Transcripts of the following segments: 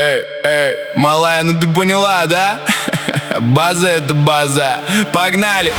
эй, малая, ну ты поняла, да? База — это база, погнали!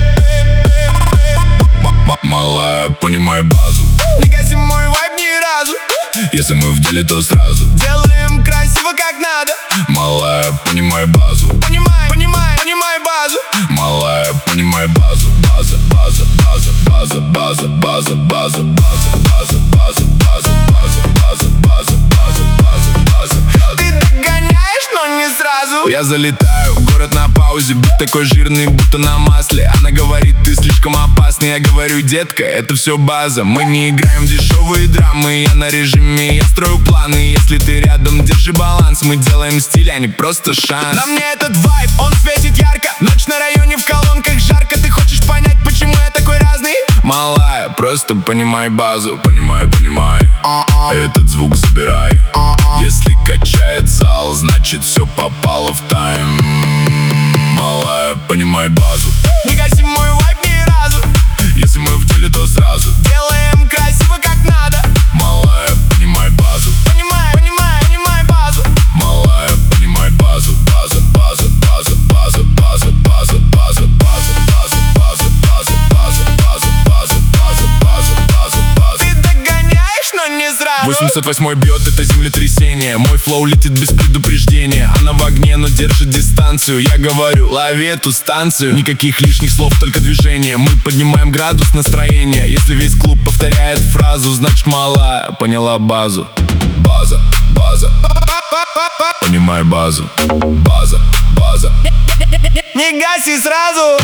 Малая, понимай базу. Не гаси мой вайб ни разу. Если мы в деле, то сразу Делаем красиво как надо. Малая, понимай базу. Понимай базу. Малая, понимай базу. База, база, база, база, база, база, база, база, база, база, база, база, база, база, база, база. Ты догоняешь, но не сразу. Я залетаю, город на паузе, бит такой жирный, будто на масле. Она говорит, ты слишком опасный. Я говорю, детка, это все база. Мы не играем в дешевые драмы. Я на режиме, я строю планы. Если ты рядом, держи баланс. Мы делаем стиль, а не просто шанс. На мне этот вайб, он светит ярко. Ночь на районе, в колонках жарко. Ты хочешь понять, почему я такой разный? Малая, просто понимай базу. Понимай, этот звук забирай. Если качает зал, значит все попало в тайм. Малая, понимай базу. Не гаси мой вайб ни разу. Если мы в деле, то сразу Делаем красиво как надо. Малая, понимай базу. Понимай базу. Малая, понимай базу. База, база, база, база, база, база, база, база, база, база, база, база, база, база, база, база, база, база. Ты догоняешь, но не сразу. 88-й бьет, это землетрясение. Мой флоу летит без предупреждения. Она в огне, но держит дистанцию. Я говорю, лови эту станцию. Никаких лишних слов, только движение. Мы поднимаем градус настроения. Если весь клуб повторяет фразу, значит малая поняла базу. База, база, понимай базу. База, база. Не гаси сразу.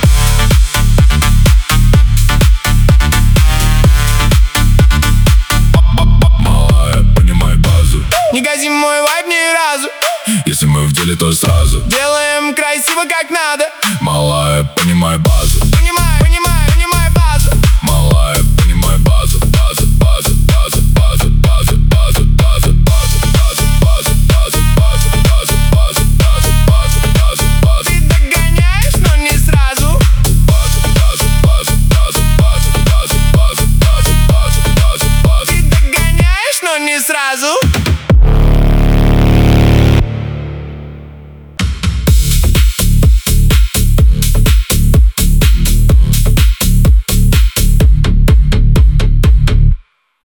Малая, понимай базу. Не гаси мой вайб ни разу. Если мы в деле, то сразу Делаем красиво как надо. Малая, понимай базу.